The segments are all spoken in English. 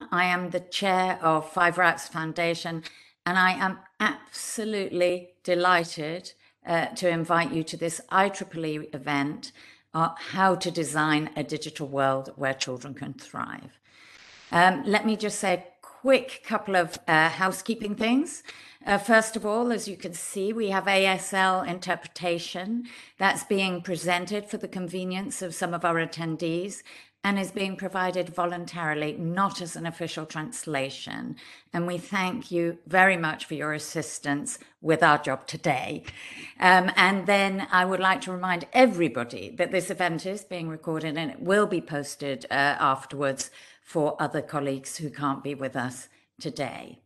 I am the chair of Five Rights Foundation, and I am absolutely delighted to invite you to this IEEE event, How to Design a Digital World Where Children Can Thrive. Let me just say a quick couple of housekeeping things. First of all, as you can see, we have ASL interpretation that's being presented for the convenience of some of our attendees and is being provided voluntarily, not as an official translation. And we thank you very much for your assistance with our job today. And then I would like to remind everybody that this event is being recorded and it will be posted afterwards for other colleagues who can't be with us today.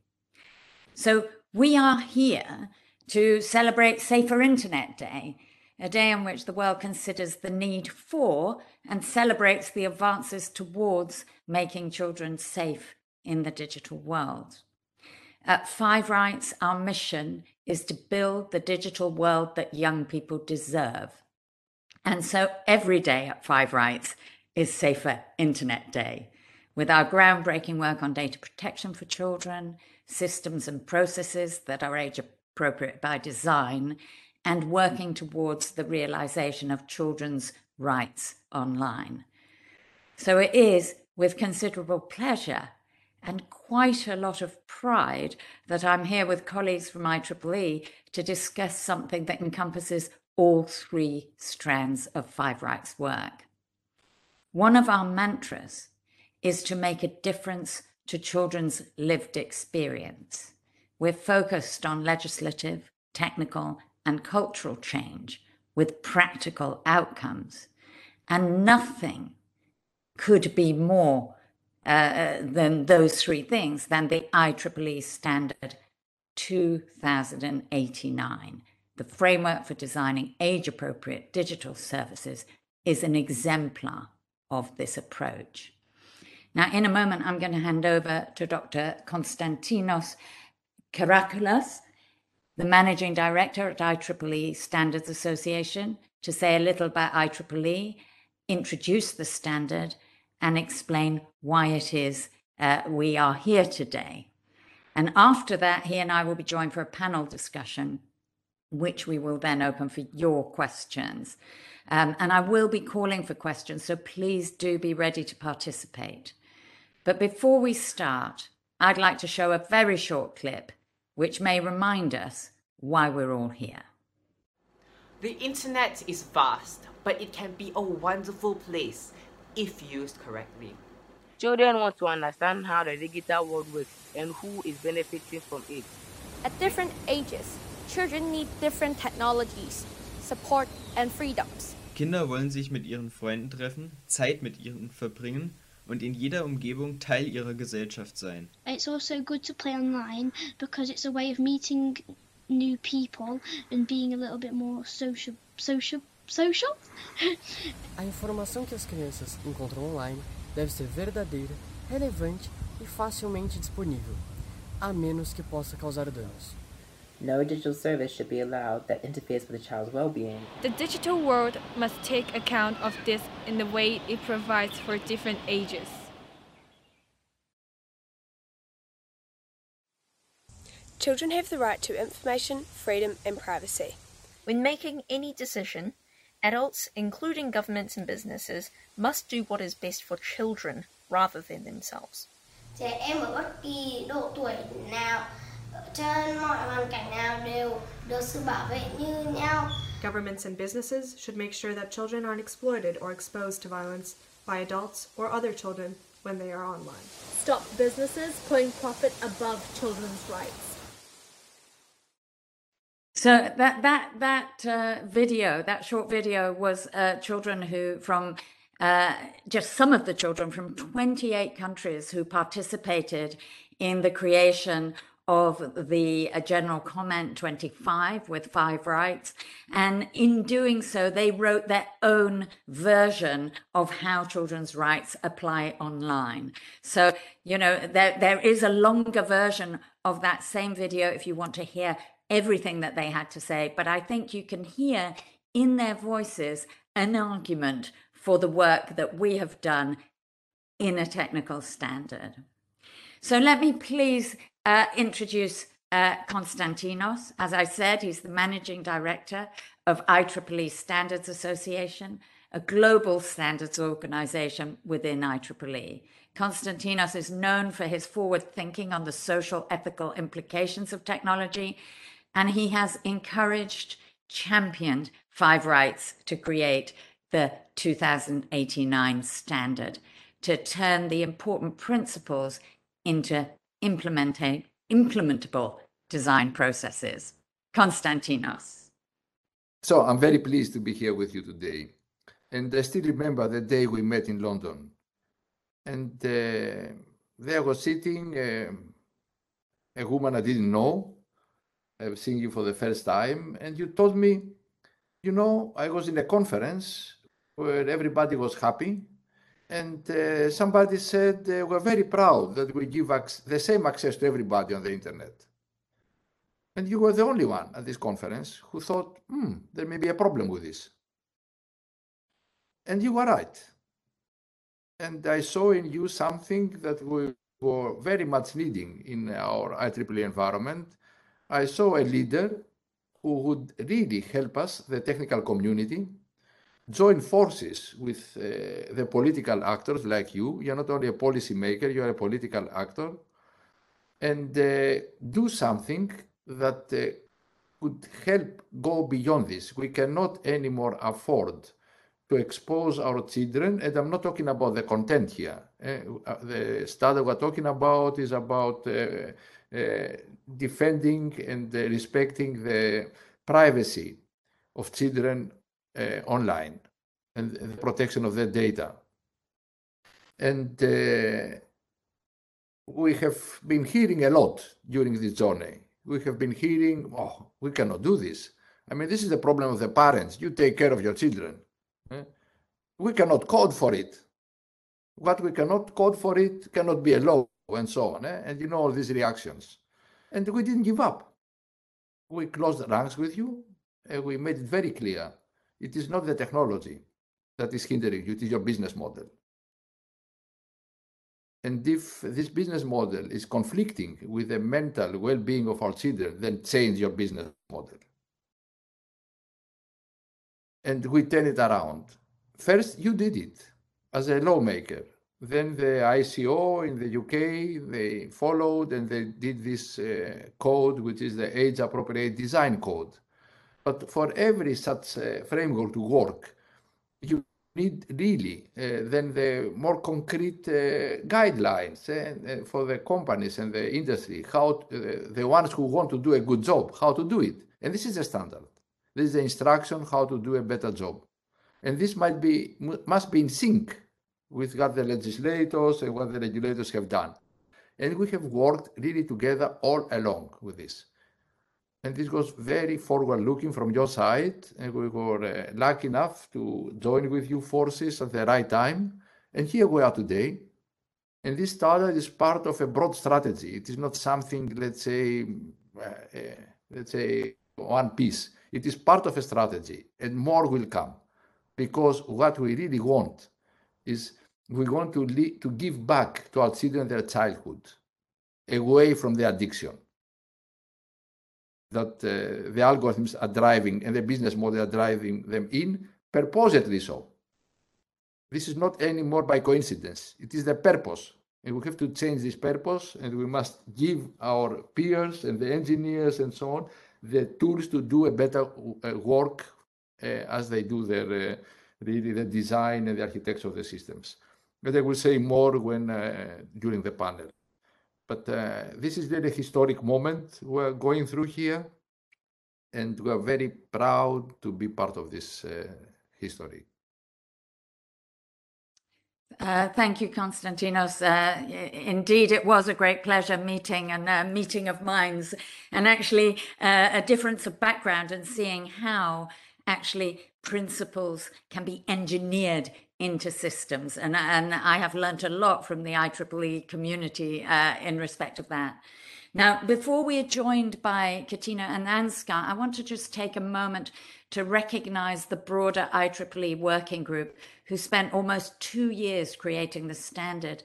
So we are here to celebrate Safer Internet Day, a day in which the world considers the need for and celebrates the advances towards making children safe in the digital world. At Five Rights, our mission is to build the digital world that young people deserve. And so every day at Five Rights is Safer Internet Day, with our groundbreaking work on data protection for children, systems and processes that are age appropriate by design, and working towards the realization of children's rights online. So it is with considerable pleasure and quite a lot of pride that I'm here with colleagues from IEEE to discuss something that encompasses all three strands of Five Rights work. One of our mantras is to make a difference to children's lived experience. We're focused on legislative, technical, and cultural change with practical outcomes. And nothing could be more than those three things than the IEEE Standard 2089. The framework for designing age-appropriate digital services is an exemplar of this approach. Now, in a moment, I'm going to hand over to Dr. Konstantinos Karakoulas, the Managing Director at IEEE Standards Association, to say a little about IEEE, introduce the standard, and explain why it is we are here today. And after that, he and I will be joined for a panel discussion, which we will then open for your questions. And I will be calling for questions, so please do be ready to participate. But before we start, I'd like to show a very short clip which may remind us why we're all here. The internet is vast, but it can be a wonderful place if used correctly. Children want to understand how the digital world works and who is benefiting from it. At different ages, children need different technologies, support and freedoms. Kinder wollen sich mit ihren Freunden treffen, Zeit mit ihnen verbringen und in jeder Umgebung Teil ihrer Gesellschaft sein. It's also good to play online because it's a way of meeting new people and being a little bit more social. A informação que as crianças encontram online deve ser verdadeira, relevante e facilmente disponível, a menos que possa causar danos. No digital service should be allowed that interferes with a child's well-being. The digital world must take account of this in the way it provides for different ages. Children have the right to information, freedom and privacy. When making any decision, adults, including governments and businesses, must do what is best for children rather than themselves. Trẻ em ở bất kỳ độ tuổi nào, trên mọi hoàn cảnh nào đều được sự bảo vệ như nhau. Governments and businesses should make sure that children aren't exploited or exposed to violence by adults or other children when they are online. Stop businesses putting profit above children's rights. So that short video was children from just some of the children from 28 countries who participated in the creation of the General Comment 25 with Five Rights. And in doing so, they wrote their own version of how children's rights apply online. So, you know, there is a longer version of that same video if you want to hear everything that they had to say. But I think you can hear in their voices an argument for the work that we have done in a technical standard. So let me please introduce Konstantinos. As I said, he's the Managing Director of IEEE Standards Association, a global standards organization within IEEE. Konstantinos is known for his forward thinking on the social ethical implications of technology, and he has encouraged, championed 5 Rights to create the 2089 standard, to turn the important principles into implementable design processes. Konstantinos. So I'm very pleased to be here with you today. And I still remember the day we met in London. And there was sitting a woman I didn't know. I was seeing you for the first time. And you told me, you know, I was in a conference where everybody was happy. And somebody said, we're very proud that we give the same access to everybody on the internet. And you were the only one at this conference who thought, there may be a problem with this. And you were right. And I saw in you something that we were very much needing in our IEEE environment. I saw a leader who would really help us, the technical community, join forces with the political actors like you. You're not only a policy maker, you're a political actor, and do something that could help go beyond this. We cannot anymore afford to expose our children, and I'm not talking about the content here. The study we're talking about is about defending and respecting the privacy of children online and the protection of their data. And we have been hearing a lot during this journey. We have been hearing, oh, we cannot do this. I mean, this is the problem of the parents. You take care of your children. We cannot code for it. What we cannot code for it cannot be a law, and so on. And you know all these reactions. And we didn't give up. We closed ranks with you, and we made it very clear. It is not the technology that is hindering you, it is your business model. And if this business model is conflicting with the mental well-being of our children, then change your business model. And we turn it around. First, you did it as a lawmaker. Then the ICO in the UK, they followed and they did this code, which is the age-appropriate design code. But for every such framework to work, you need really then the more concrete guidelines for the companies and the industry, how the ones who want to do a good job, how to do it. And this is the standard. This is the instruction how to do a better job. And this must be in sync with what the legislators and what the regulators have done. And we have worked really together all along with this. And this was very forward-looking from your side, and we were lucky enough to join with you forces at the right time. And here we are today. And this standard is part of a broad strategy. It is not something, let's say, one piece. It is part of a strategy, and more will come. Because what we really want is we want to give back to our children their childhood, away from the addiction that the algorithms are driving and the business model are driving them in, purposely so. This is not anymore by coincidence. It is the purpose. And we have to change this purpose, and we must give our peers and the engineers and so on the tools to do a better work as they do their really the design and the architecture of the systems. But I will say more when during the panel. But this is really a historic moment we're going through here, and we're very proud to be part of this history. Thank you, Konstantinos. Indeed, it was a great pleasure meeting and a meeting of minds, and actually a difference of background, and seeing how actually principles can be engineered into systems. And I have learned a lot from the IEEE community in respect of that. Now, before we are joined by Katina and Ansgar, I want to just take a moment to recognize the broader IEEE working group who spent almost 2 years creating the standard.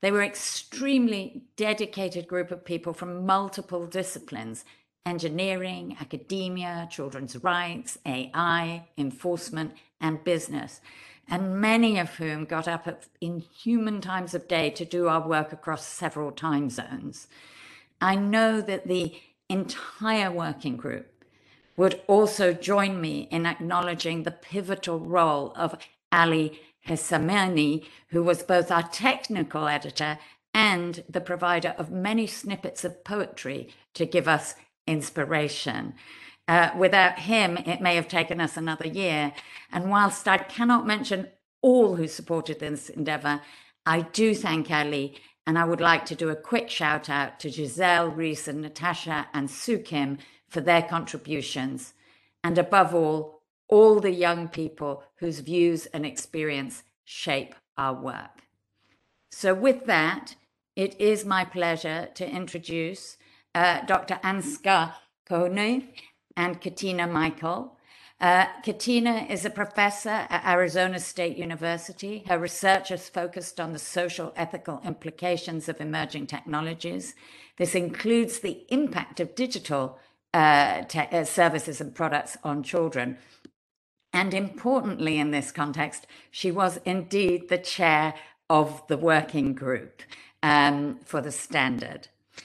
They were extremely dedicated group of people from multiple disciplines: engineering, academia, children's rights, AI, enforcement, and business, and many of whom got up at inhuman times of day to do our work across several time zones. I know that the entire working group would also join me in acknowledging the pivotal role of Ali Hessamani, who was both our technical editor and the provider of many snippets of poetry to give us inspiration. Without him, it may have taken us another year. And whilst I cannot mention all who supported this endeavour, I do thank Ali, and I would like to do a quick shout out to Giselle, Reese, and Natasha and Sue Kim for their contributions. And above all the young people whose views and experience shape our work. So with that, it is my pleasure to introduce Dr. Ansgar Kohne and Katina Michael. Katina is a professor at Arizona State University. Her research has focused on the social ethical implications of emerging technologies. This includes the impact of digital services and products on children. And importantly in this context, she was indeed the chair of the working group for the standard.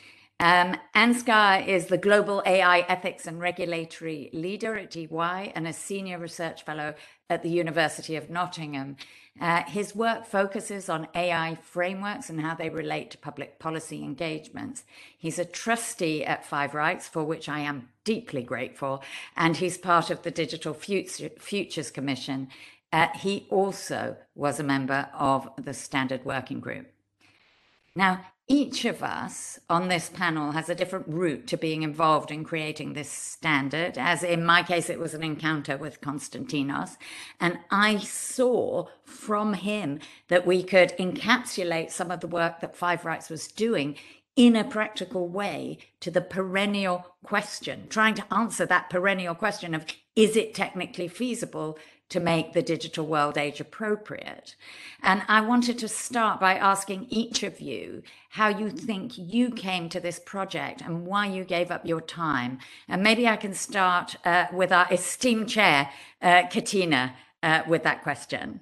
Ansgar is the Global AI Ethics and Regulatory Leader at EY and a Senior Research Fellow at the University of Nottingham. His work focuses on AI frameworks and how they relate to public policy engagements. He's a trustee at Five Rights, for which I am deeply grateful, and he's part of the Digital Futures Commission. He also was a member of the Standard Working Group. Now, each of us on this panel has a different route to being involved in creating this standard, as in my case, it was an encounter with Konstantinos. And I saw from him that we could encapsulate some of the work that Five Rights was doing in a practical way to the perennial question, trying to answer that perennial question of, is it technically feasible to make the digital world age appropriate? And I wanted to start by asking each of you how you think you came to this project and why you gave up your time. And maybe I can start with our esteemed chair, Katina, with that question.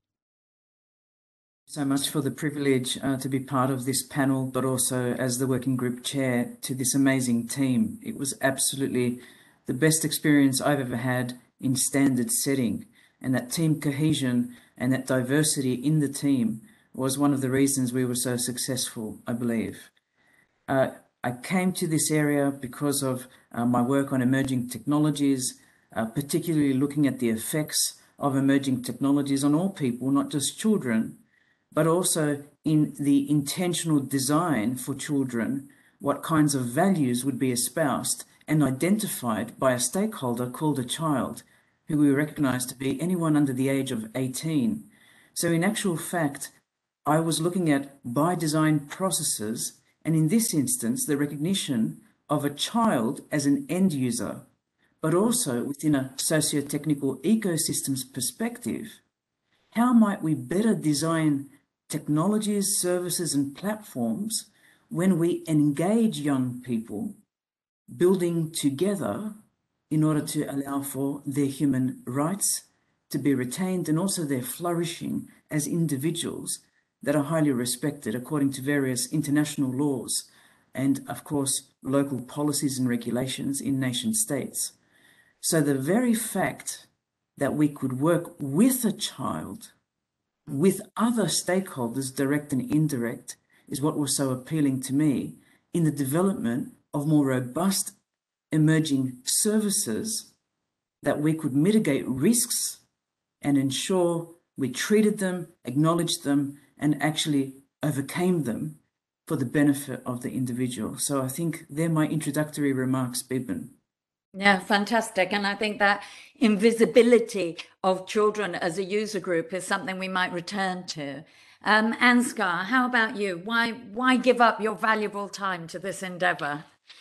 So much for the privilege to be part of this panel, but also as the working group chair to this amazing team. It was absolutely the best experience I've ever had in standard setting. And that team cohesion and that diversity in the team was one of the reasons we were so successful, I believe. I came to this area because of my work on emerging technologies, particularly looking at the effects of emerging technologies on all people, not just children, but also in the intentional design for children, what kinds of values would be espoused and identified by a stakeholder called a child, who we recognize to be anyone under the age of 18. So in actual fact, I was looking at by design processes, and in this instance, the recognition of a child as an end user, but also within a socio-technical ecosystems perspective. How might we better design technologies, services, and platforms when we engage young people, building together in order to allow for their human rights to be retained and also their flourishing as individuals that are highly respected according to various international laws and, of course, local policies and regulations in nation states. So the very fact that we could work with a child, with other stakeholders, direct and indirect, is what was so appealing to me in the development of more robust emerging services that we could mitigate risks and ensure we treated them, acknowledged them, and actually overcame them for the benefit of the individual. So I think they're my introductory remarks, Bibin. Yeah, fantastic. And I think that invisibility of children as a user group is something we might return to. Ansgar, how about you? Why give up your valuable time to this endeavor?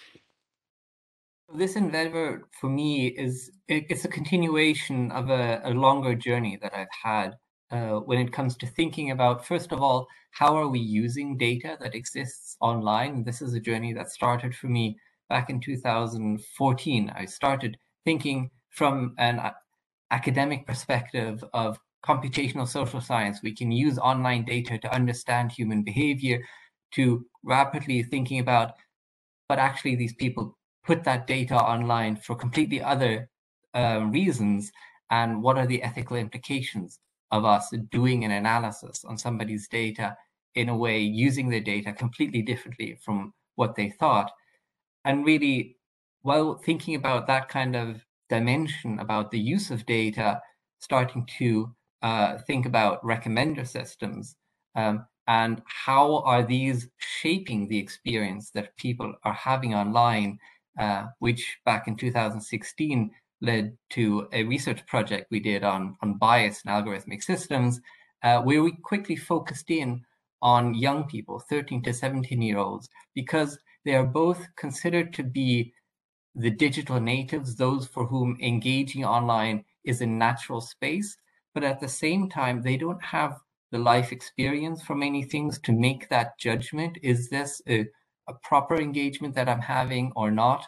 This endeavor for me it's a continuation of a longer journey that I've had when it comes to thinking about, first of all, how are we using data that exists online? This is a journey that started for me back in 2014. I started thinking from an academic perspective of computational social science. We can use online data to understand human behavior, to rapidly thinking about, but actually these people put that data online for completely other reasons, and what are the ethical implications of us doing an analysis on somebody's data in a way, using their data completely differently from what they thought. And really, while thinking about that kind of dimension about the use of data, starting to think about recommender systems, and how are these shaping the experience that people are having online, which back in 2016 led to a research project we did on bias in algorithmic systems, where we quickly focused in on young people, 13 to 17-year-olds, because they are both considered to be the digital natives, those for whom engaging online is a natural space, but at the same time, they don't have the life experience for many things to make that judgment. Is this a proper engagement that I'm having or not?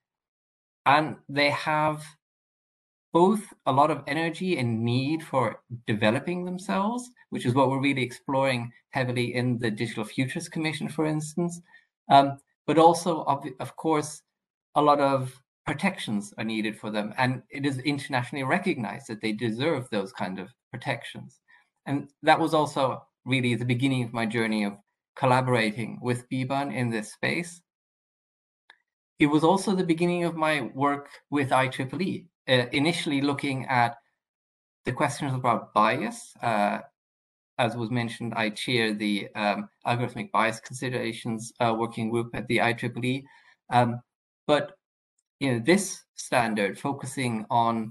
And they have both a lot of energy and need for developing themselves, which is what we're really exploring heavily in the Digital Futures Commission, for instance. But also, of course, a lot of protections are needed for them. And it is internationally recognized that they deserve those kind of protections. And that was also really the beginning of my journey of collaborating with BBUN in this space. It was also the beginning of my work with IEEE, initially looking at the questions about bias. As was mentioned, I chair the Algorithmic Bias Considerations Working Group at the IEEE. But this standard, focusing on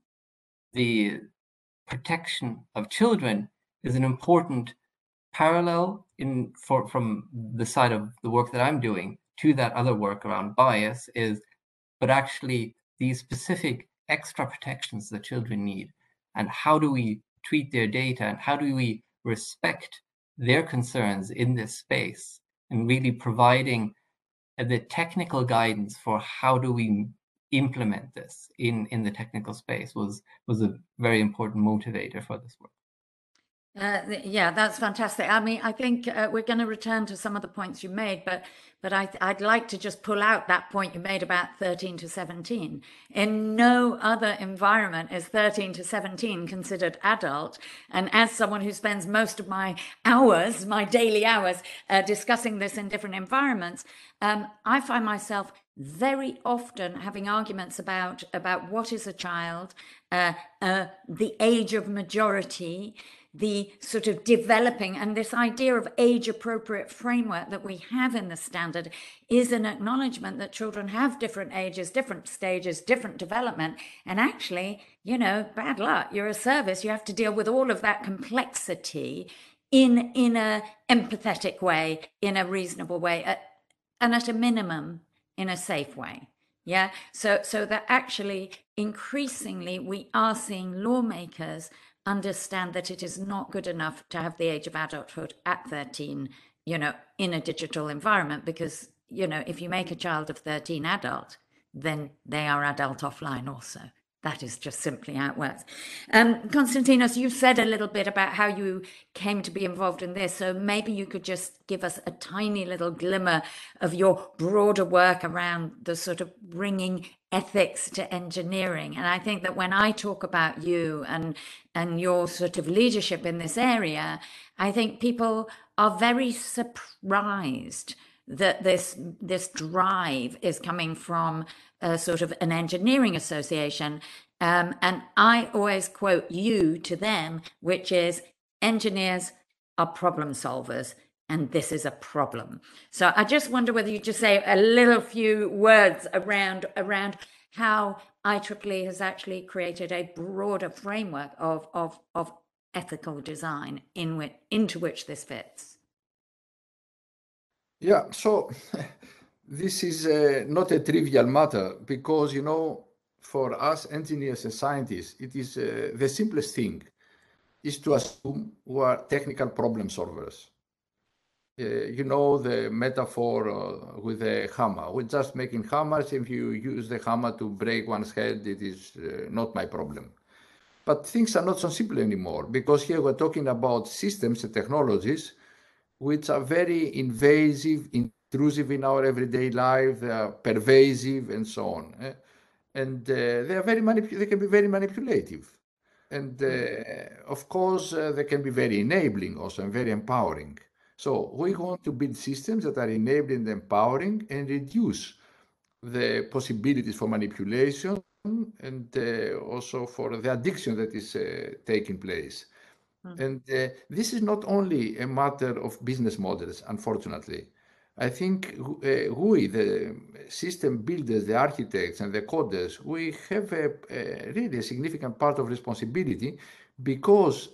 the protection of children, is an important parallel from the side of the work that I'm doing to that other work around bias, but actually these specific extra protections that children need, and how do we treat their data, and how do we respect their concerns in this space, and really providing the technical guidance for how do we implement this in the technical space was a very important motivator for this work. Yeah, that's fantastic. I mean, I think we're going to return to some of the points you made, but I'd like to just pull out that point you made about 13 to 17. In no other environment is 13 to 17 considered adult. And as someone who spends most of my hours, my daily hours, discussing this in different environments, I find myself very often having arguments about what is a child, the age of majority, the sort of developing, and this idea of age-appropriate framework that we have in the standard is an acknowledgement that children have different ages, different stages, different development. And actually, bad luck, you're a service, you have to deal with all of that complexity in a empathetic way, in a reasonable way, and at a minimum, in a safe way. Yeah, so that actually increasingly we are seeing lawmakers understand that it is not good enough to have the age of adulthood at 13, in a digital environment, because, if you make a child of 13 adult, then they are adult offline also. That is just simply how it works. Konstantinos, you said a little bit about how you came to be involved in this, so maybe you could just give us a tiny little glimmer of your broader work around the sort of bringing ethics to engineering. And I think that when I talk about you and your sort of leadership in this area, I think people are very surprised that this drive is coming from sort of an engineering association. And I always quote you to them, which is, engineers are problem solvers, and this is a problem. So I just wonder whether you just say a little few words around how IEEE has actually created a broader framework of ethical design into which this fits. Yeah, so this is not a trivial matter, because, for us engineers and scientists, it is the simplest thing is to assume we are technical problem solvers. You know the metaphor with the hammer. We're just making hammers. If you use the hammer to break one's head, it is not my problem. But things are not so simple anymore, because here we're talking about systems and technologies which are very invasive, intrusive in our everyday life, they are pervasive, and so on. And they are they can be very manipulative. And of course, they can be very enabling also and very empowering. So we want to build systems that are enabling and empowering and reduce the possibilities for manipulation and also for the addiction that is taking place. And this is not only a matter of business models, unfortunately. I think we, the system builders, the architects and the coders, we have really a significant part of responsibility, because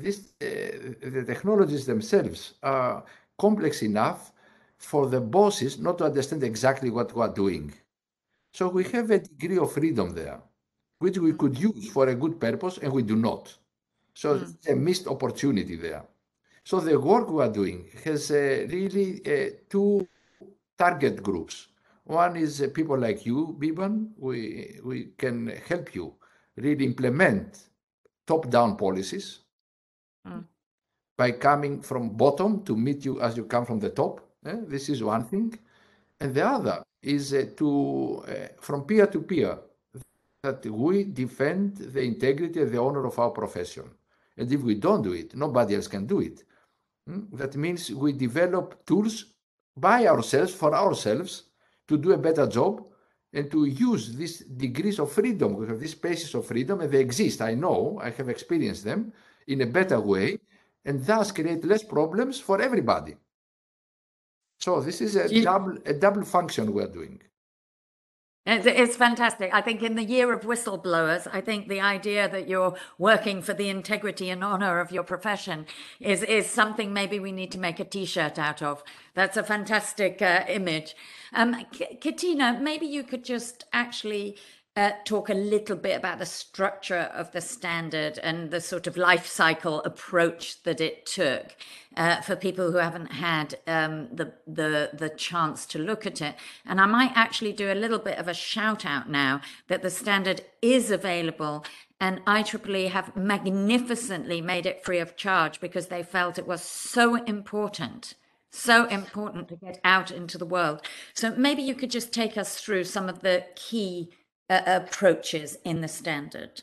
the technologies themselves are complex enough for the bosses not to understand exactly what we are doing. So we have a degree of freedom there, which we could use for a good purpose, and we do not. So it's a missed opportunity there. So the work we are doing has really two target groups. One is people like you, Biban. We can help you really implement top-down policies by coming from bottom to meet you as you come from the top. This is one thing. And the other is from peer to peer, that we defend the integrity and the honor of our profession. And if we don't do it, nobody else can do it. That means we develop tools by ourselves, for ourselves, to do a better job and to use these degrees of freedom. We have these spaces of freedom, and they exist. I know, I have experienced them in a better way, and thus create less problems for everybody. So this is a double function we're doing. It's fantastic. I think in the year of whistleblowers, I think the idea that you're working for the integrity and honor of your profession is something maybe we need to make a T-shirt out of. That's a fantastic image. Katina, maybe you could just actually talk a little bit about the structure of the standard and the sort of life cycle approach that it took for people who haven't had the chance to look at it. And I might actually do a little bit of a shout out now that the standard is available, and IEEE have magnificently made it free of charge because they felt it was so important to get out into the world. So maybe you could just take us through some of the key approaches in the standard.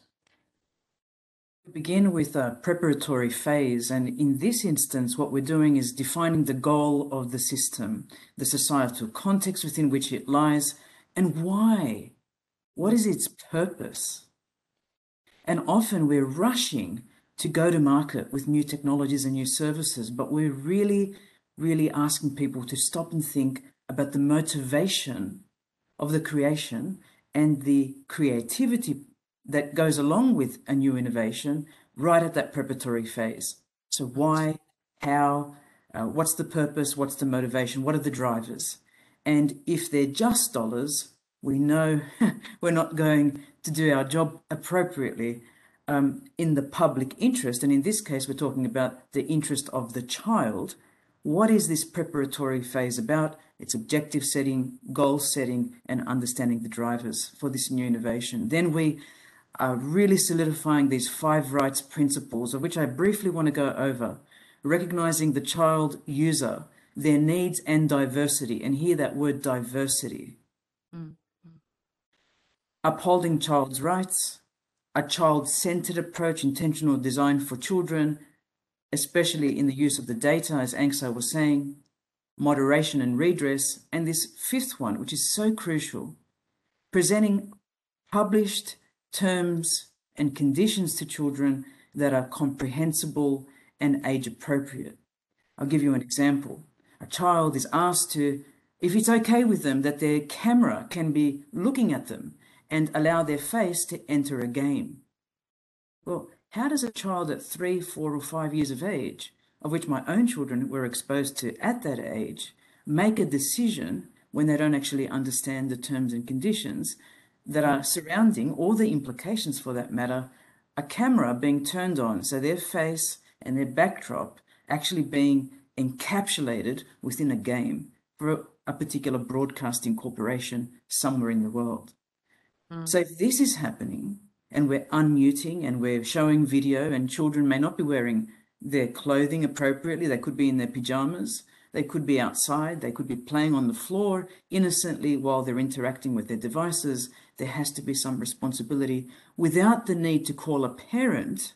We begin with a preparatory phase, and in this instance what we're doing is defining the goal of the system, the societal context within which it lies, and why. What is its purpose? And often we're rushing to go to market with new technologies and new services, but we're really asking people to stop and think about the motivation of the creation and the creativity that goes along with a new innovation right at that preparatory phase. So why, how, what's the purpose, what's the motivation, what are the drivers? And if they're just dollars, we know we're not going to do our job appropriately in the public interest. And in this case, we're talking about the interest of the child. What is this preparatory phase about? It's objective setting, goal setting, and understanding the drivers for this new innovation. Then we are really solidifying these 5 rights principles, of which I briefly want to go over. Recognizing the child user, their needs and diversity, and hear that word diversity. Upholding child's rights, a child-centered approach, intentional design for children, especially in the use of the data, as Anksa was saying, moderation and redress, and this 5th one, which is so crucial, presenting published terms and conditions to children that are comprehensible and age appropriate. I'll give you an example. A child is asked to, if it's okay with them, that their camera can be looking at them and allow their face to enter a game. Well, how does a child at 3, 4, or 5 years of age, of which my own children were exposed to at that age, make a decision when they don't actually understand the terms and conditions that are surrounding, or the implications for that matter, a camera being turned on, so their face and their backdrop actually being encapsulated within a game for a particular broadcasting corporation somewhere in the world. So if this is happening and we're unmuting and we're showing video and children may not be wearing their clothing appropriately, they could be in their pajamas, they could be outside, they could be playing on the floor innocently while they're interacting with their devices, there has to be some responsibility without the need to call a parent,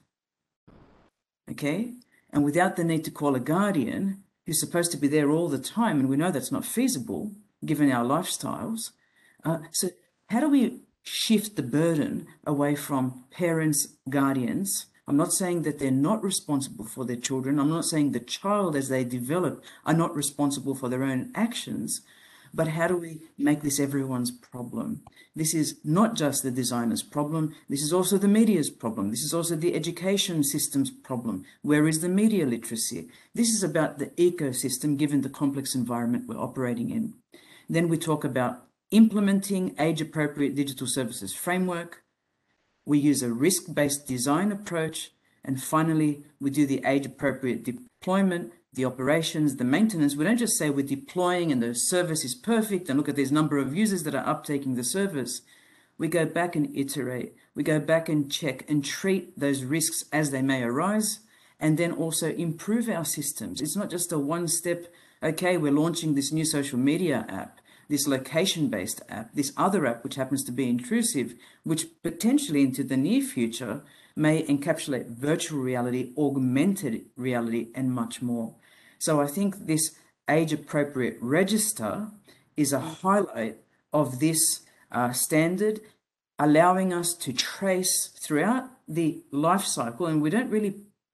okay? And without the need to call a guardian who's supposed to be there all the time, and we know that's not feasible given our lifestyles. So how do we shift the burden away from parents, guardians? I'm not saying that they're not responsible for their children. I'm not saying the child as they develop are not responsible for their own actions, but how do we make this everyone's problem? This is not just the designer's problem. This is also the media's problem. This is also the education system's problem. Where is the media literacy? This is about the ecosystem given the complex environment we're operating in. Then we talk about implementing age-appropriate digital services framework. We use a risk-based design approach. And finally, we do the age-appropriate deployment, the operations, the maintenance. We don't just say we're deploying and the service is perfect and look at this number of users that are uptaking the service. We go back and iterate. We go back and check and treat those risks as they may arise, and then also improve our systems. It's not just a one-step, okay, we're launching this new social media app, this location-based app, this other app which happens to be intrusive, which potentially into the near future may encapsulate virtual reality, augmented reality, and much more. So I think this age-appropriate register is a highlight of this standard, allowing us to trace throughout the life cycle, and we don't really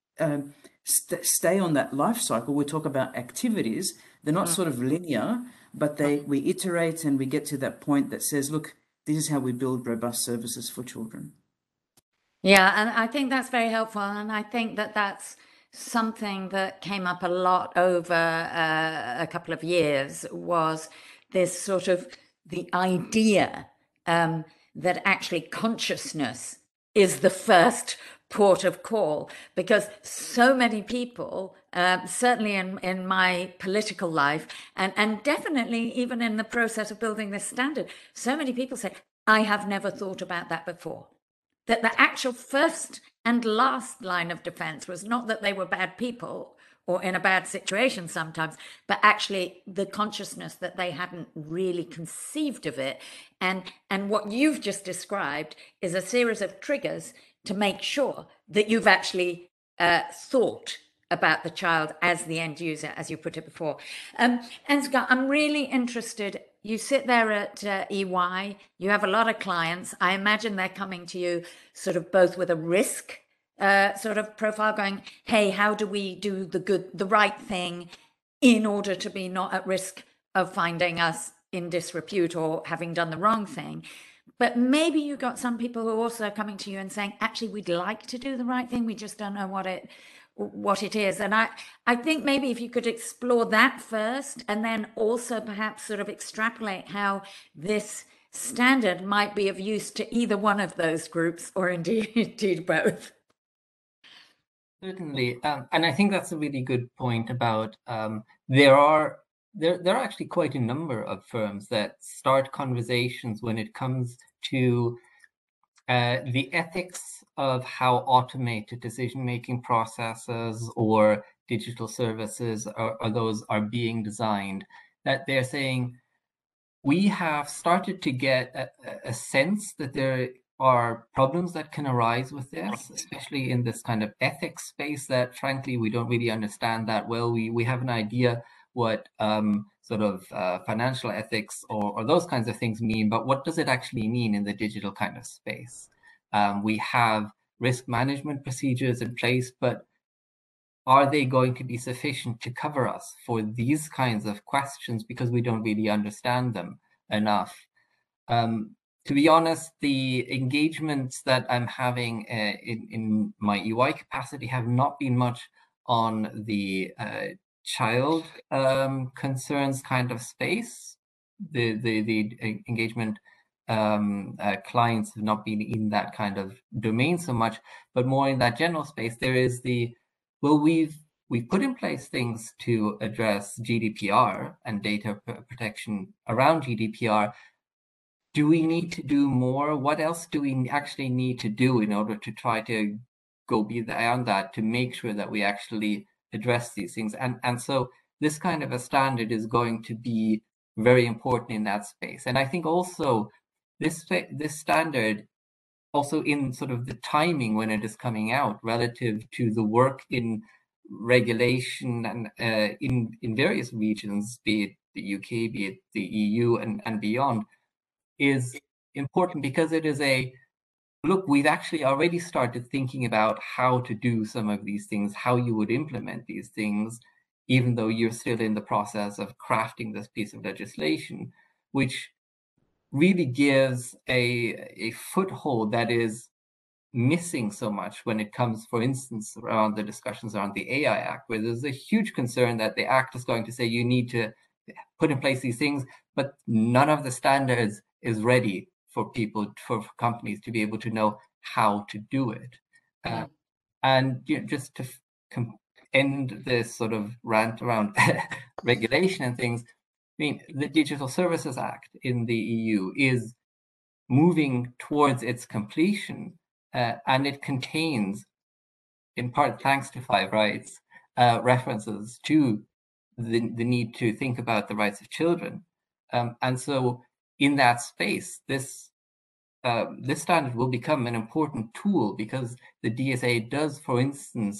stay on that life cycle. We talk about activities. They're not sort of linear, but we iterate and we get to that point that says, look, this is how we build robust services for children. Yeah, and I think that's very helpful. And I think that that's something that came up a lot over a couple of years, was this sort of the idea that actually consciousness is the first port of call, because so many people, certainly in my political life, and definitely even in the process of building this standard, so many people say, I have never thought about that before. That the actual first and last line of defense was not that they were bad people or in a bad situation sometimes, but actually the consciousness that they hadn't really conceived of it. And what you've just described is a series of triggers to make sure that you've actually thought about the child as the end user, as you put it before. Ansgar, I'm really interested. You sit there at EY, you have a lot of clients. I imagine they're coming to you sort of both with a risk sort of profile, going, hey, how do we do the right thing in order to be not at risk of finding us in disrepute or having done the wrong thing? But maybe you got some people who are also coming to you and saying, actually, we'd like to do the right thing, we just don't know what it is. And I think maybe if you could explore that first, and then also perhaps sort of extrapolate how this standard might be of use to either one of those groups, or indeed both. Certainly, and I think that's a really good point about there are actually quite a number of firms that start conversations when it comes to the ethics of how automated decision-making processes or digital services are being designed, that they're saying, we have started to get a sense that there are problems that can arise with this, especially in this kind of ethics space that, frankly, we don't really understand that well. We have an idea what sort of financial ethics or those kinds of things mean, but what does it actually mean in the digital kind of space? We have risk management procedures in place, but are they going to be sufficient to cover us for these kinds of questions, because we don't really understand them enough? To be honest, the engagements that I'm having in my EY capacity have not been much on the child concerns kind of space. The engagement clients have not been in that kind of domain so much, but more in that general space. There is we've put in place things to address GDPR and data protection around GDPR. Do we need to do more? What else do we actually need to do in order to try to go beyond that to make sure that we actually address these things? And so this kind of a standard is going to be very important in that space. And I think also this standard, also in sort of the timing when it is coming out relative to the work in regulation and in various regions, be it the UK, be it the EU and beyond, is important because it is look, we've actually already started thinking about how to do some of these things, how you would implement these things, even though you're still in the process of crafting this piece of legislation, which really gives a foothold that is missing so much when it comes, for instance, around the discussions around the AI Act, where there's a huge concern that the Act is going to say you need to put in place these things, but none of the standards is ready for people, for companies to be able to know how to do it. And just to end this sort of rant around regulation and things, I mean, the Digital Services Act in the EU is moving towards its completion, and it contains, in part thanks to Five Rights, references to the need to think about the rights of children. And so in that space, this standard will become an important tool because the DSA does, for instance,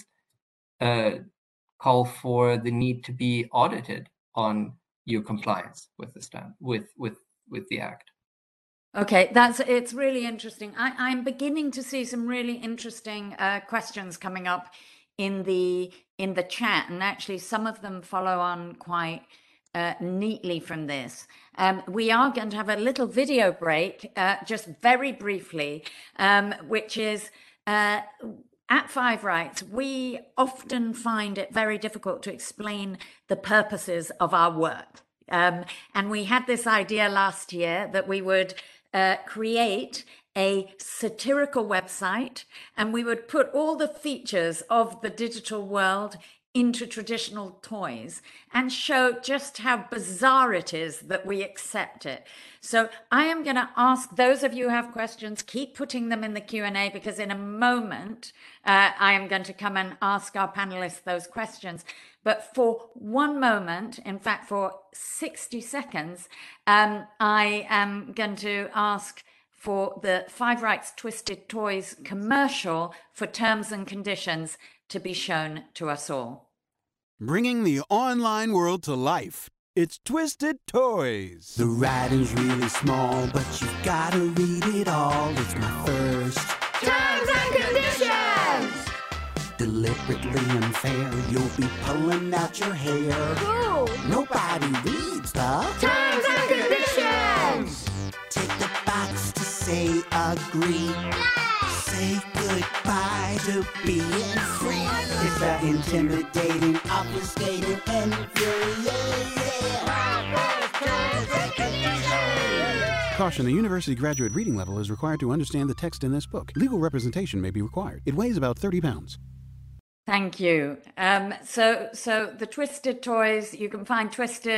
call for the need to be audited on your compliance with the with the Act. Okay, it's really interesting. I'm beginning to see some really interesting questions coming up in the chat, and actually some of them follow on quite neatly from this. We are going to have a little video break, just very briefly, which is at Five Rights, we often find it very difficult to explain the purposes of our work. And we had this idea last year that we would create a satirical website, and we would put all the features of the digital world into traditional toys and show just how bizarre it is that we accept it. So I am going to ask those of you who have questions, keep putting them in the Q&A, because in a moment I am going to come and ask our panelists those questions. But for one moment, in fact for 60 seconds, I am going to ask for the Five Rights Twisted Toys commercial for terms and conditions to be shown to us all. Bringing the online world to life. It's Twisted Toys. The writing's really small, but you've got to read it all. It's my first terms and conditions. Deliberately unfair, you'll be pulling out your hair. Who? Nobody reads the terms and conditions. Take the box to say agree. Say goodbye to being free. It's that intimidating, obfuscating, and infuriating. Caution, the university graduate reading level is required to understand the text in this book. Legal representation may be required. It weighs about 30 pounds. Thank you. So the Twisted Toys, you can find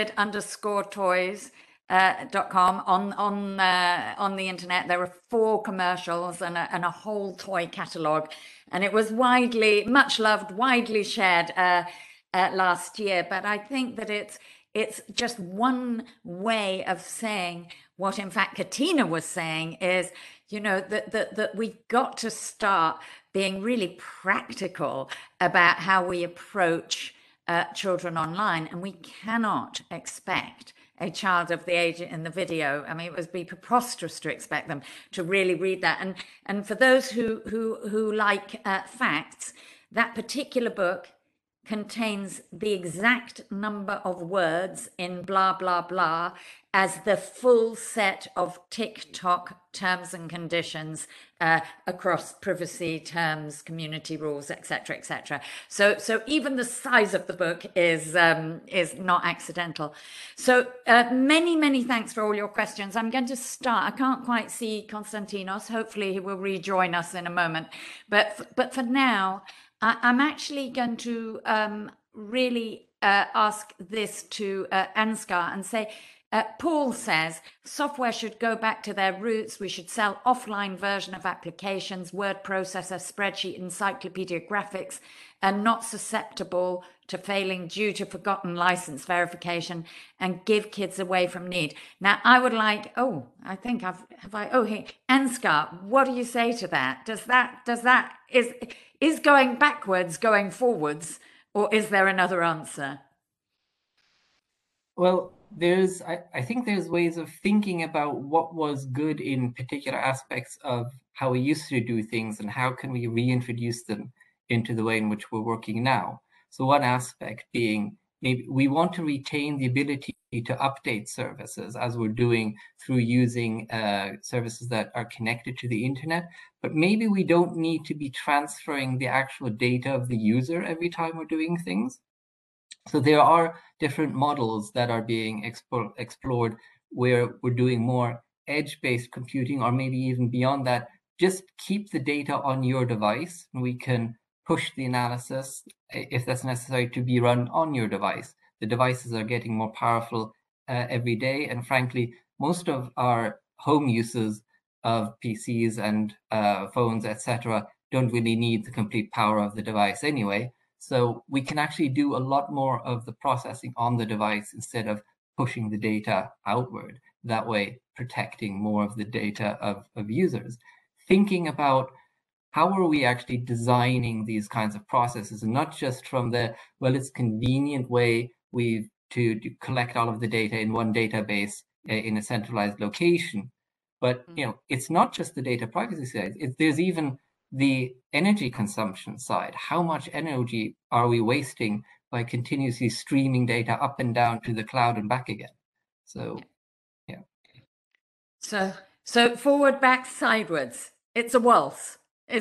twisted_toys.com on the internet. There are 4 commercials and a whole toy catalogue, and it was much loved, widely shared last year. But I think that it's just one way of saying what in fact Katina was saying is, that we got to start being really practical about how we approach children online, and we cannot expect a child of the age in the video. I mean, it would be preposterous to expect them to really read that. And for those who like facts, that particular book contains the exact number of words in blah, blah, blah as the full set of TikTok terms and conditions across privacy terms, community rules, etc., etc. So even the size of the book is not accidental. So many thanks for all your questions. I'm going to start. I can't quite see Konstantinos. Hopefully he will rejoin us in a moment. But for now, I'm actually going to really ask this to Ansgar and say, Paul says software should go back to their roots. We should sell offline version of applications, word processor, spreadsheet, encyclopedia graphics, and not susceptible to failing due to forgotten license verification, and give kids away from need. Now, I would like, Ansgar, what do you say to that? Is going backwards going forwards, or is there another answer? Well, I think there's ways of thinking about what was good in particular aspects of how we used to do things and how can we reintroduce them into the way in which we're working now. So one aspect being, maybe we want to retain the ability to update services as we're doing through using services that are connected to the internet, but maybe we don't need to be transferring the actual data of the user every time we're doing things. So there are different models that are being explored where we're doing more edge-based computing, or maybe even beyond that, just keep the data on your device and we can push the analysis, if that's necessary, to be run on your device. The devices are getting more powerful every day, and frankly, most of our home uses of PCs and phones, etc., don't really need the complete power of the device anyway. So we can actually do a lot more of the processing on the device instead of pushing the data outward, that way protecting more of the data of users. Thinking about how are we actually designing these kinds of processes, and not just from the, well, it's convenient way to collect all of the data in one database in a centralized location. But it's not just the data privacy side. There's even the energy consumption side. How much energy are we wasting by continuously streaming data up and down to the cloud and back again? So, yeah. So forward, back, sideways. It's a waltz. Is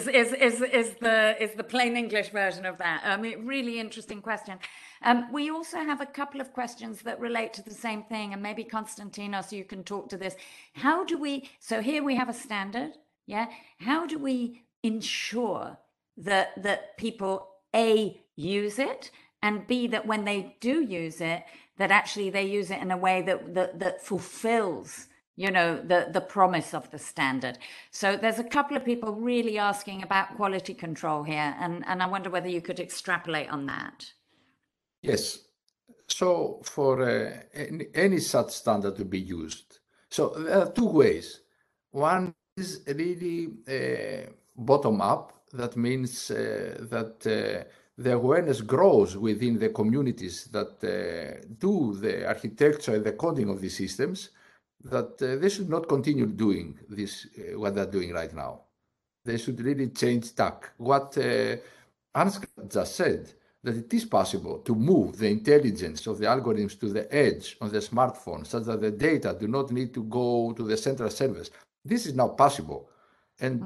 the plain English version of that? Really interesting question. We also have a couple of questions that relate to the same thing, and maybe Konstantinos, you can talk to this. How do we? So here we have a standard. Yeah. How do we ensure that people A, use it, and B, that when they do use it, that actually they use it in a way that fulfills the promise of the standard? So there's a couple of people really asking about quality control here, and I wonder whether you could extrapolate on that. Yes. So for any such standard to be used, so there are two ways. One is really bottom up. That means that the awareness grows within the communities that do the architecture and the coding of these systems, that they should not continue doing this, what they're doing right now. They should really change tack. What Ansgar just said, that it is possible to move the intelligence of the algorithms to the edge on the smartphone, such that the data do not need to go to the central servers. This is now possible. And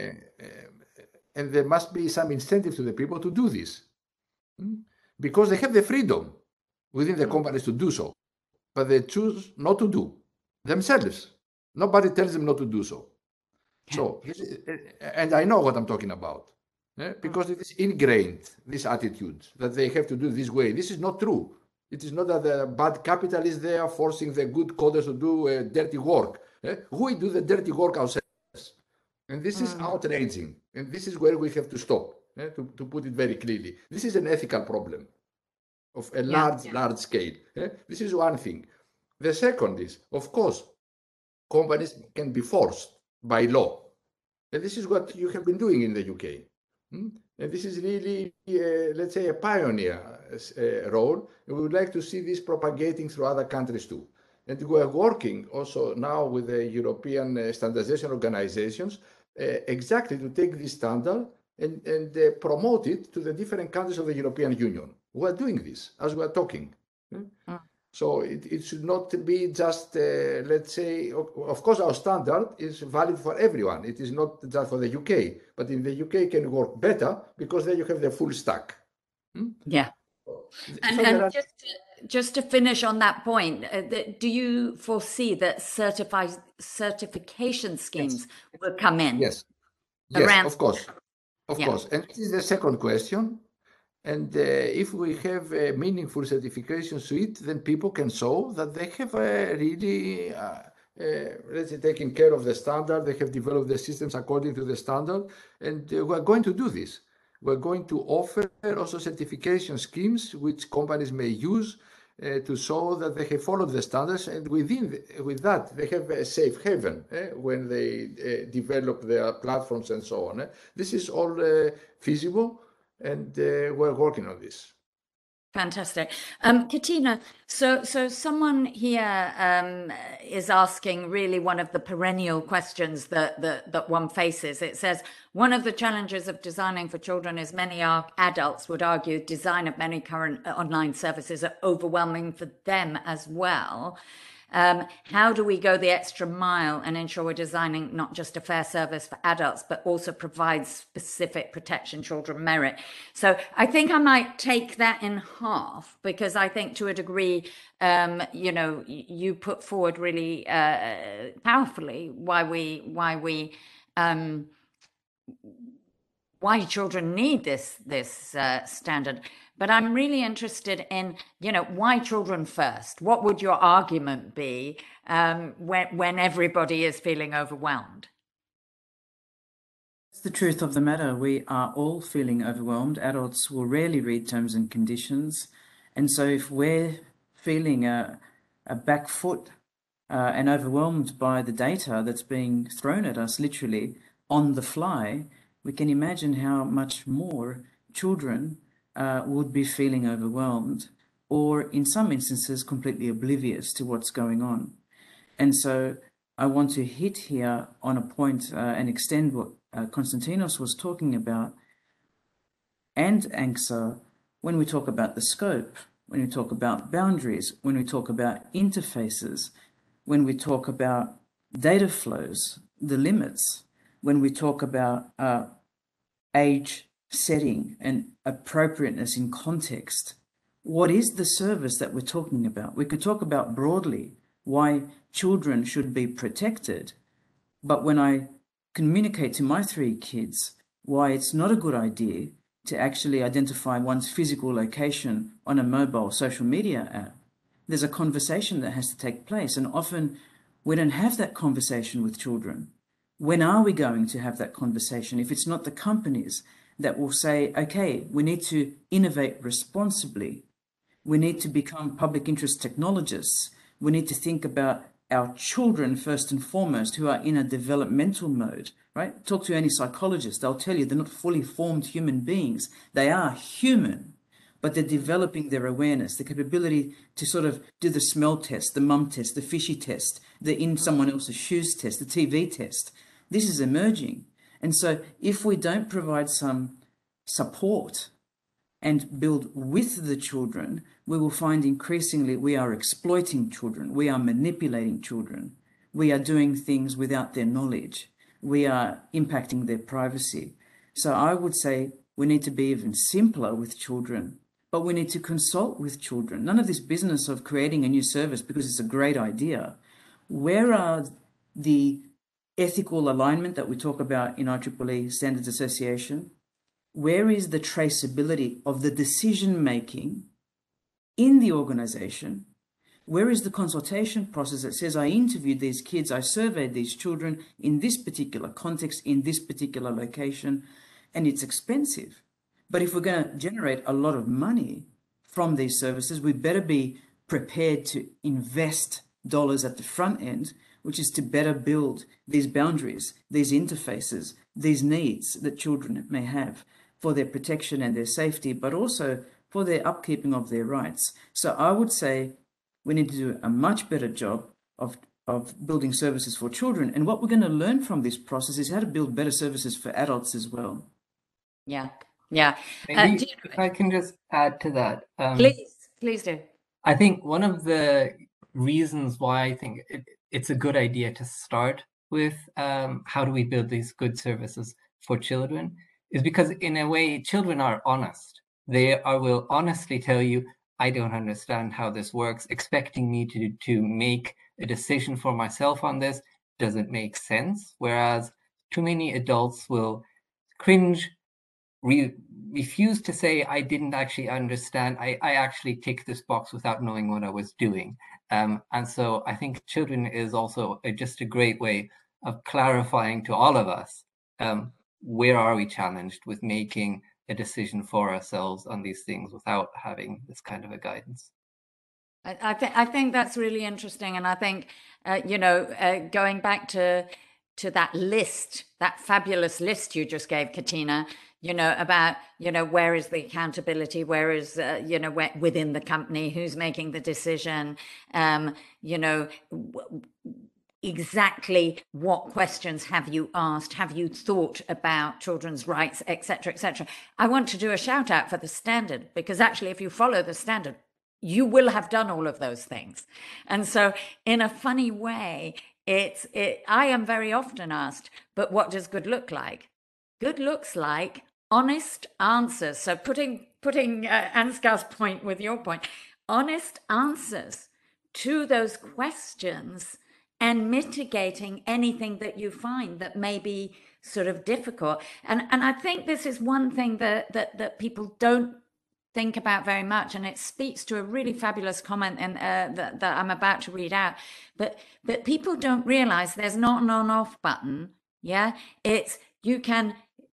there must be some incentive to the people to do this, because they have the freedom within the companies to do so, but they choose not to do themselves. Nobody tells them not to do so. So, and I know what I'm talking about, because it is ingrained, this attitude that they have to do this way. This is not true. It is not that the bad capitalists there forcing the good coders to do dirty work. We do the dirty work ourselves. And this is outraging. And this is where we have to stop, to put it very clearly. This is an ethical problem of a large scale. This is one thing. The second is, of course, companies can be forced by law. And this is what you have been doing in the UK. And this is really, let's say, a pioneer role. And we would like to see this propagating through other countries too. And we are working also now with the European standardization organizations exactly to take this standard and promote it to the different countries of the European Union. We're doing this as we're talking. So it should not be just, let's say, of course, our standard is valid for everyone. It is not just for the UK, but in the UK it can work better because then you have the full stack. Yeah. So there And are- just to finish on that point, do you foresee that certification schemes will come in? Yes, around- of course, of Yeah. course. And this is the second question. And if we have a meaningful certification suite, then people can show that they have really, let's say, taken care of the standard. They have developed the systems according to the standard. And we're going to do this. We're going to offer also certification schemes which companies may use to show that they have followed the standards. And with that, they have a safe haven when they develop their platforms and so on. This is all feasible. And we're working on this. Fantastic. Katina, so someone here is asking really one of the perennial questions that one faces. It says, one of the challenges of designing for children is many adults would argue design of many current online services are overwhelming for them as well. How do we go the extra mile and ensure we're designing not just a fair service for adults, but also provide specific protection children merit? So I think I might take that in half, because I think to a degree, you put forward really powerfully why children need this standard. But I'm really interested in, why children first? What would your argument be when everybody is feeling overwhelmed? That's the truth of the matter. We are all feeling overwhelmed. Adults will rarely read terms and conditions. And so if we're feeling a back foot and overwhelmed by the data that's being thrown at us literally on the fly, we can imagine how much more children would be feeling overwhelmed, or in some instances completely oblivious to what's going on. And so I want to hit here on a point and extend what Konstantinos was talking about, and ANCSA, when we talk about the scope, when we talk about boundaries, when we talk about interfaces, when we talk about data flows, the limits, when we talk about age setting and appropriateness in context. What is the service that we're talking about? We could talk about broadly why children should be protected, but when I communicate to my 3 kids why it's not a good idea to actually identify one's physical location on a mobile social media app, there's a conversation that has to take place, and often we don't have that conversation with children. When are we going to have that conversation if it's not the companies that will say, okay, we need to innovate responsibly. We need to become public interest technologists. We need to think about our children first and foremost, who are in a developmental mode, right? Talk to any psychologist. They'll tell you they're not fully formed human beings. They are human, but they're developing their awareness, the capability to sort of do the smell test, the mum test, the fishy test, the in someone else's shoes test, the TV test. This is emerging. And so if we don't provide some support and build with the children, we will find increasingly we are exploiting children, we are manipulating children, we are doing things without their knowledge, we are impacting their privacy. So I would say we need to be even simpler with children, but we need to consult with children. None of this business of creating a new service because it's a great idea. Where are the ethical alignment that we talk about in IEEE Standards Association? Where is the traceability of the decision-making in the organization? Where is the consultation process that says I interviewed these kids, I surveyed these children in this particular context, in this particular location, and it's expensive. But if we're going to generate a lot of money from these services, we better be prepared to invest dollars at the front end, which is to better build these boundaries, these interfaces, these needs that children may have for their protection and their safety, but also for their upkeeping of their rights. So I would say we need to do a much better job of building services for children. And what we're going to learn from this process is how to build better services for adults as well. Yeah. Yeah. Maybe if I can just add to that. Please do. I think one of the reasons why I think it's a good idea to start with how do we build these good services for children is because in a way children are honest. They will honestly tell you, I don't understand how this works, expecting me to make a decision for myself on this doesn't make sense. Whereas too many adults will cringe, refuse to say, I didn't actually understand. I actually ticked this box without knowing what I was doing. And so I think children is also just a great way of clarifying to all of us, where are we challenged with making a decision for ourselves on these things without having this kind of a guidance. I think that's really interesting. And I think, going back to that list, that fabulous list you just gave, Katina, about, where is the accountability, where is, where, within the company, who's making the decision, exactly what questions have you asked, have you thought about children's rights, etc., etc. I want to do a shout out for the standard, because actually if you follow the standard, you will have done all of those things. And so in a funny way, I am very often asked, but what does good look like? Good looks like honest answers. So putting Ansgar's point with your point, honest answers to those questions and mitigating anything that you find that may be sort of difficult. And I think this is one thing that people don't think about very much, and it speaks to a really fabulous comment that I'm about to read out. But people don't realize there's not an on-off button. Yeah, it's you can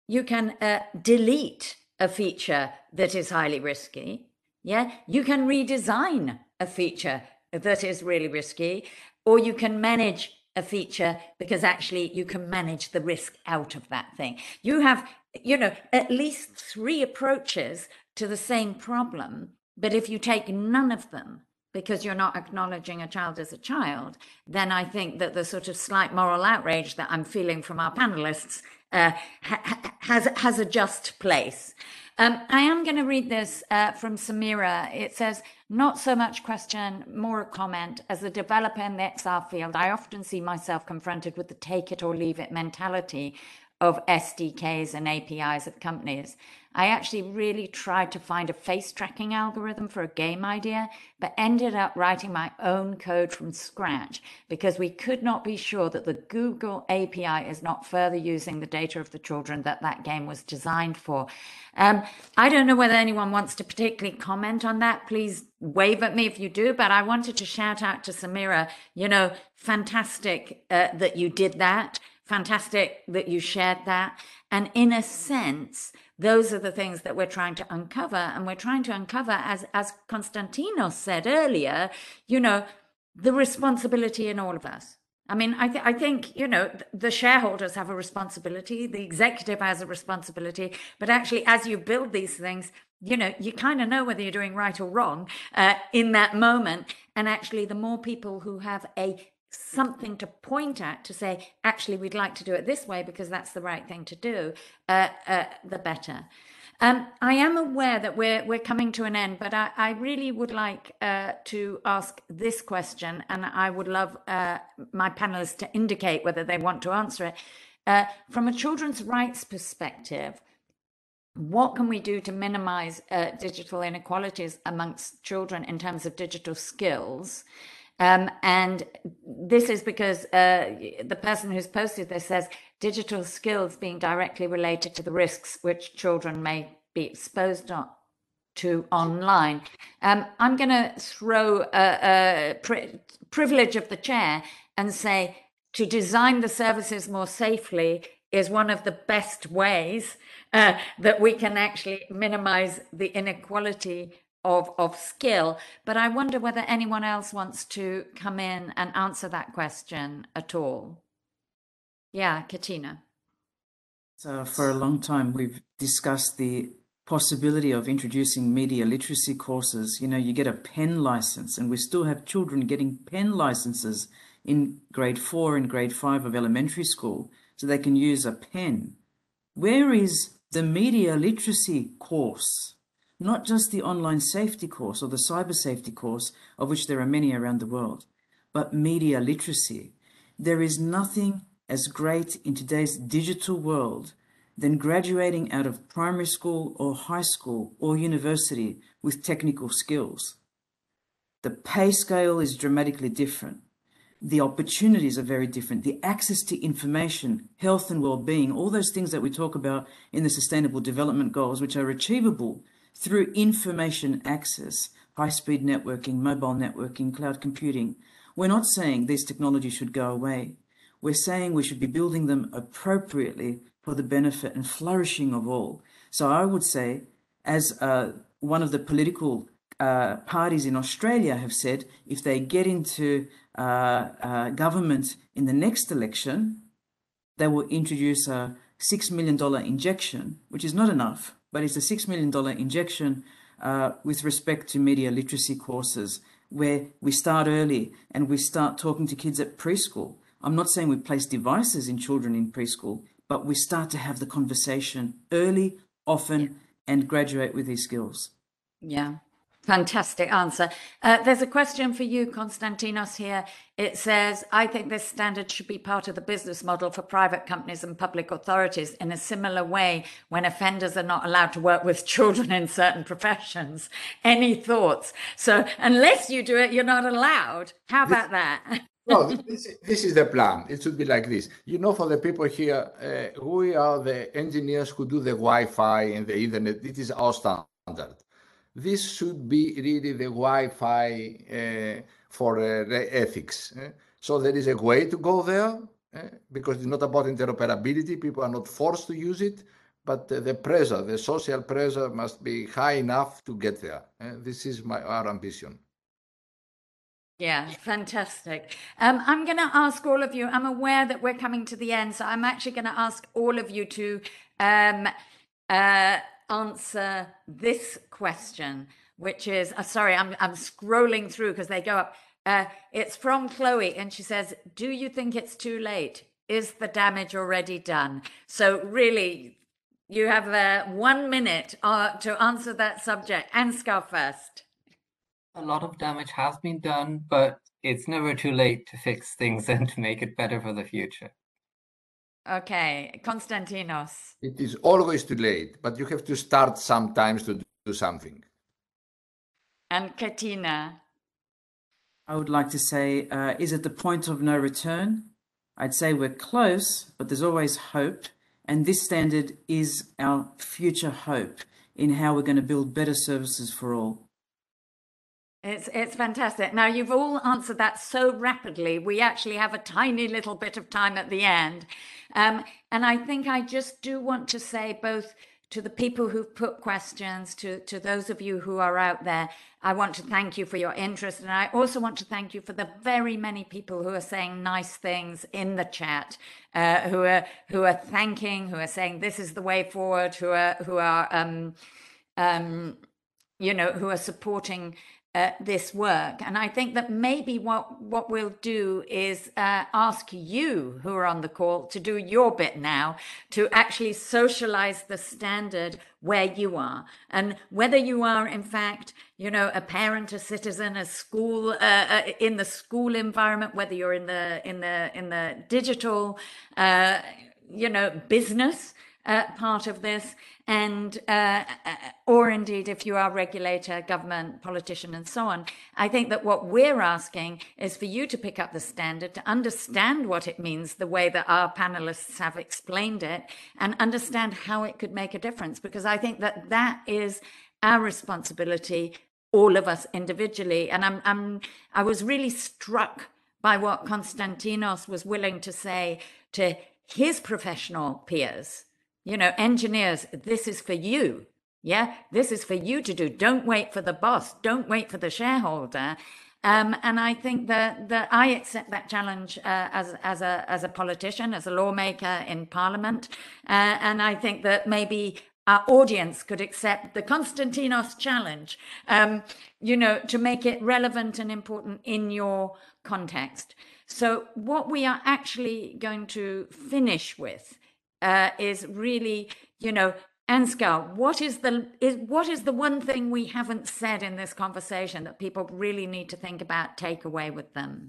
delete a feature that is highly risky. Yeah, you can redesign a feature that is really risky, or you can manage a feature because actually you can manage the risk out of that thing. You have, at least 3 approaches to the same problem, but if you take none of them because you're not acknowledging a child as a child, then I think that the sort of slight moral outrage that I'm feeling from our panelists has a just place. I am going to read this from Samira. It says, not so much question, more a comment. As a developer in the XR field, I often see myself confronted with the take it or leave it mentality of SDKs and APIs at companies. I actually really tried to find a face tracking algorithm for a game idea, but ended up writing my own code from scratch because we could not be sure that the Google API is not further using the data of the children that game was designed for. I don't know whether anyone wants to particularly comment on that. Please wave at me if you do, but I wanted to shout out to Samira, fantastic that you did that. Fantastic that you shared that. And in a sense, those are the things that we're trying to uncover. And we're trying to uncover, as Konstantinos said earlier, the responsibility in all of us. I mean, I think, the shareholders have a responsibility, the executive has a responsibility, but actually as you build these things, you kind of know whether you're doing right or wrong in that moment. And actually the more people who have something to point at to say, actually, we'd like to do it this way because that's the right thing to do, the better. I am aware that we're coming to an end, but I really would like to ask this question, and I would love my panelists to indicate whether they want to answer it. From a children's rights perspective, what can we do to minimize digital inequalities amongst children in terms of digital skills? And this is because the person who's posted this says digital skills being directly related to the risks which children may be exposed to online. I'm going to throw a privilege of the chair and say to design the services more safely is one of the best ways that we can actually minimize the inequality of skill. But I wonder whether anyone else wants to come in and answer that question at all. Yeah, Katina. So for a long time, we've discussed the possibility of introducing media literacy courses. You get a pen license, and we still have children getting pen licenses in grade 4 and grade 5 of elementary school so they can use a pen. Where is the media literacy course, not just the online safety course or the cyber safety course, of which there are many around the world, but media literacy. There is nothing as great in today's digital world than graduating out of primary school or high school or university with technical skills. The pay scale is dramatically different. The opportunities are very different. The access to information, health and well-being, all those things that we talk about in the Sustainable Development Goals, which are achievable through information access, high-speed networking, mobile networking, cloud computing. We're not saying these technologies should go away. We're saying we should be building them appropriately for the benefit and flourishing of all. So I would say, as one of the political parties in Australia have said, if they get into government in the next election, they will introduce a $6 million injection, which is not enough, but it's a $6 million injection with respect to media literacy courses, where we start early and we start talking to kids at preschool. I'm not saying we place devices in children in preschool, but we start to have the conversation early, often, and graduate with these skills. Yeah. Fantastic answer. There's a question for you, Konstantinos, here. It says, I think this standard should be part of the business model for private companies and public authorities in a similar way when offenders are not allowed to work with children in certain professions. Any thoughts? So unless you do it, you're not allowed. How about that? No, this is the plan. It should be like this. You know, for the people here, we are the engineers who do the Wi-Fi and the internet. It is our standard. This should be really the Wi-Fi for ethics. So there is a way to go there because it's not about interoperability. People are not forced to use it, but the pressure, the social pressure must be high enough to get there. This is our ambition. Yeah, fantastic. I'm going to ask all of you, I'm aware that we're coming to the end, so I'm actually going to ask all of you to answer this question, which is, sorry, I'm scrolling through because they go up. It's from Chloe, and she says, do you think it's too late? Is the damage already done? So really, you have 1 minute to answer that subject. Ansgar first. A lot of damage has been done, but it's never too late to fix things and to make it better for the future. Okay, Konstantinos. It is always too late, but you have to start sometimes to do something. And Katina. I would like to say, is it the point of no return? I'd say we're close, but there's always hope. And this standard is our future hope in how we're going to build better services for all. It's fantastic. Now, you've all answered that so rapidly. We actually have a tiny little bit of time at the end. And I think I just do want to say, both to the people who've put questions, to those of you who are out there, I want to thank you for your interest. And I also want to thank you for the very many people who are saying nice things in the chat, who are thanking, who are saying this is the way forward, who are supporting this work. And I think that maybe what we'll do is ask you who are on the call to do your bit now, to actually socialize the standard where you are, and whether you are in fact, a parent, a citizen, a school, in the school environment, whether you're in the digital, business part of this, and or indeed if you are regulator, government, politician, and so on. I think that what we're asking is for you to pick up the standard, to understand what it means the way that our panelists have explained it, and understand how it could make a difference, because I think that is our responsibility, all of us individually. And I was really struck by what Konstantinos was willing to say to his professional peers. Engineers, this is for you. Yeah, this is for you to do. Don't wait for the boss. Don't wait for the shareholder. And I think that I accept that challenge as a politician, as a lawmaker in Parliament. And I think that maybe our audience could accept the Konstantinos challenge, to make it relevant and important in your context. So what we are actually going to finish with is really, Ansgar, what is the one thing we haven't said in this conversation that people really need to think about, take away with them?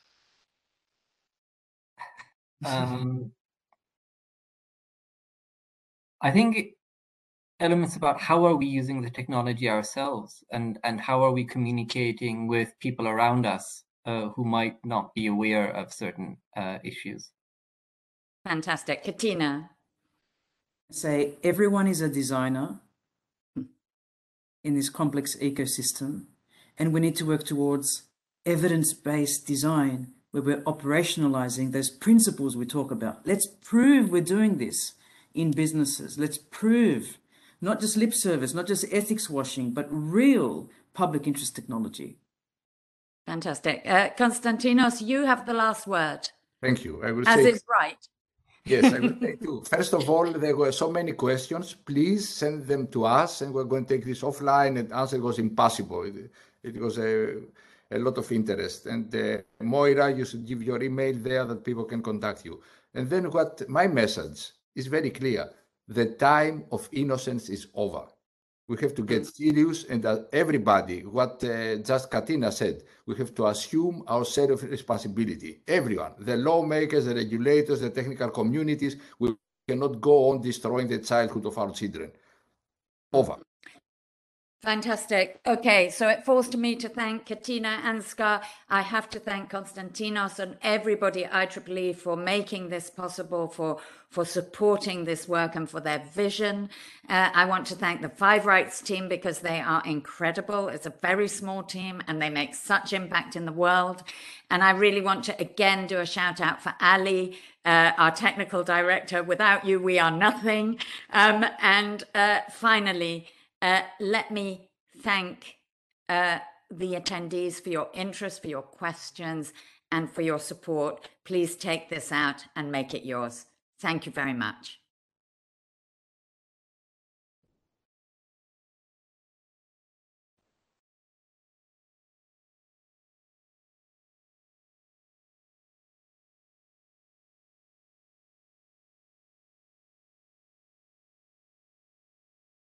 I think elements about how are we using the technology ourselves, and how are we communicating with people around us who might not be aware of certain issues. Fantastic. Katina? Say everyone is a designer in this complex ecosystem, and we need to work towards evidence-based design where we're operationalizing those principles we talk about. Let's prove we're doing this in businesses. Let's prove not just lip service, not just ethics washing, but real public interest technology. Fantastic. Konstantinos, you have the last word. Thank you. I will As say, is right. yes, I will say too. First of all, there were so many questions. Please send them to us, and we're going to take this offline, and answer was impossible. It was a lot of interest. And Moira, you should give your email there that people can contact you. And then my message is very clear. The time of innocence is over. We have to get serious, and everybody, what just Katina said, we have to assume our set of responsibility. Everyone, the lawmakers, the regulators, the technical communities, we cannot go on destroying the childhood of our children. Over. Fantastic. Okay, so it falls to me to thank Katina, Ansgar. I have to thank Konstantinos and everybody at IEEE for making this possible, for supporting this work and for their vision. I want to thank the Five Rights team because they are incredible. It's a very small team and they make such impact in the world. And I really want to again do a shout out for Ali, our technical director. Without you, we are nothing. And finally, let me thank the attendees for your interest, for your questions, and for your support. Please take this out and make it yours. Thank you very much.